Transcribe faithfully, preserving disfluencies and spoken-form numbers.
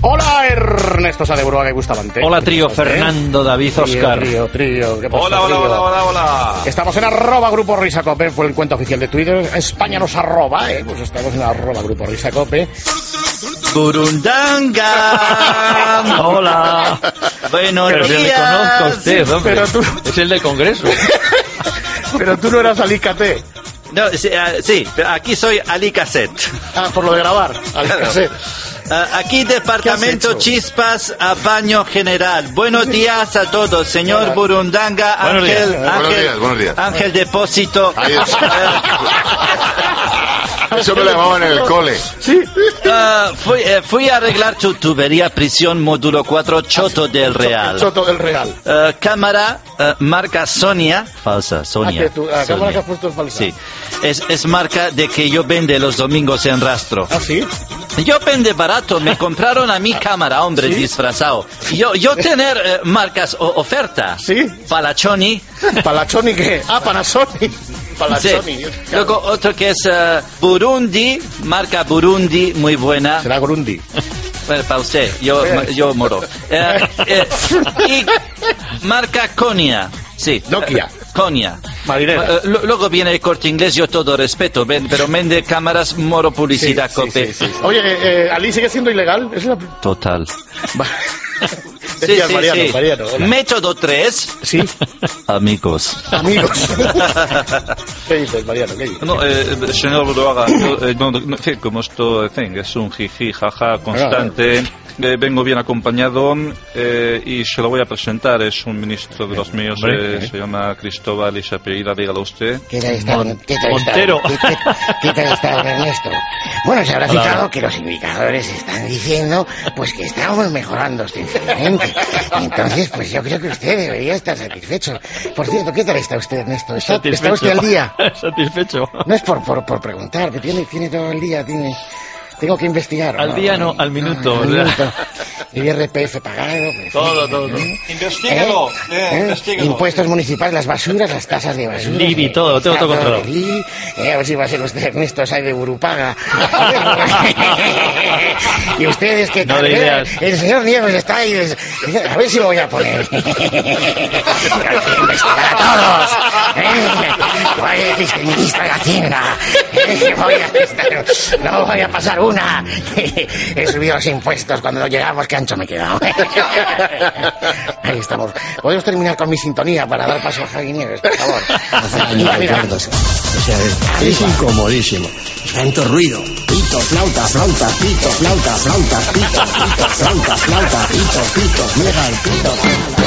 Hola, Ernesto Sá de Buruaga y Bustamante. Hola, trío Fernando, David, Oscar. Trío, trío, ¿qué pasa, hola, hola, trío? hola, hola, hola. Estamos en arroba Grupo Risacope, fue el cuenta oficial de Twitter. España nos arroba, eh, pues estamos en arroba Grupo Risacope. Burundanga. Hola. Buenos Pero días. yo le conozco a usted, hombre. Pero tú... Es el del Congreso. Pero tú no eras Alicate. No, sí, uh, sí, aquí soy Ali Cassette. Ah, por lo de grabar, Alicate. Uh, aquí Departamento Chispas, Apaño General. Buenos días a todos, señor Hola. Burundanga, Buenos Ángel, días. Ángel, Buenos días, buenos días. Ángel Depósito. Adiós. Eso me lo llamaban en el cole. Sí. Uh, fui, eh, fui a arreglar tu tubería, prisión módulo cuatro, Choto del Real. Choto del Real. Uh, cámara, uh, marca Sonia. Falsa, Sonia. Ah, que tu- la Sonia. cámara que has puesto es falsa. Sí. Es, es marca de que yo vende los domingos en rastro. ¿Ah, sí? Yo vende barato, me compraron a mi cámara, hombre, ¿Sí? disfrazado. Yo, yo tener eh, marcas o oferta. ¿Sí? Palachoni. ¿Palachoni qué? Ah, Panasonic. Palachoni. Sí. Luego otro que es uh, Burundi, marca Burundi, muy buena. Será Grundi. Bueno, para usted, yo, yo moro. Eh, eh, y marca Konya, sí. Nokia. Konya. Marinera. Eh, lo- luego viene el Corte Inglés, yo todo respeto, ven, pero vende cámaras, moro publicidad, Sí, sí, cope. sí, sí. Oye, eh, eh, ¿Ali sigue siendo ilegal? ¿Es la... Total. Va. Sí, Decías, sí, Mariano, sí. Mariano, hola. Método tres. Sí, Amigos. amigos. ¿Qué dices, Mariano? ¿Qué dices? No, eh, señor Buruaga, yo, eh, no, no, sí, como esto thing, es un jiji, jaja constante. Eh, vengo bien acompañado eh, y se lo voy a presentar. Es un ministro de los míos, Hombre, eh, ¿eh? se llama Cristóbal y se apellida, dígalo usted. ¿Qué tal está, Mon- ¿qué tal está, Montero. ¿qué, qué- qué tal está, don Ernesto? Bueno, se habrá Hola. fijado que los indicadores están diciendo pues que estamos mejorando ostensiblemente. Entonces, pues yo creo que usted debería estar satisfecho. Por cierto, ¿qué tal está usted, Ernesto? ¿Está, está usted al día? Satisfecho. No es por, por, por preguntar, que tiene, tiene todo el día, tiene... Tengo que investigar. Al día no, al minuto, al ¿verdad? minuto. El I R P F pagado. pues, Todo, todo. ¿eh? Investíguelo, ¿Eh? eh, ¿Eh? investíguelo. Impuestos municipales, las basuras, las tasas de basura. El I B I, todo, tengo todo controlado. El I B I, eh, a ver si va a ser usted Ernesto Sá de Burupaga. Y ustedes que No tal, de eh, ideas. el señor Nieves está ahí. des- A ver si me voy a poner. Hay que investigar a todos. ¿eh? Voy a decir ministra de Hacienda. ¿eh? Voy a estar- no voy a pasar una. He subido los impuestos cuando llegamos, qué ancho me he quedado. Ahí estamos. Podemos terminar con mi sintonía para dar paso a Javi Nieves, por favor. Mira, mira. O sea, es incomodísimo. Tanto ruido. Pito, flauta, flauta, pito, flauta, flauta, pito, pito, flauta, flauta, pito, pito, mega el pito.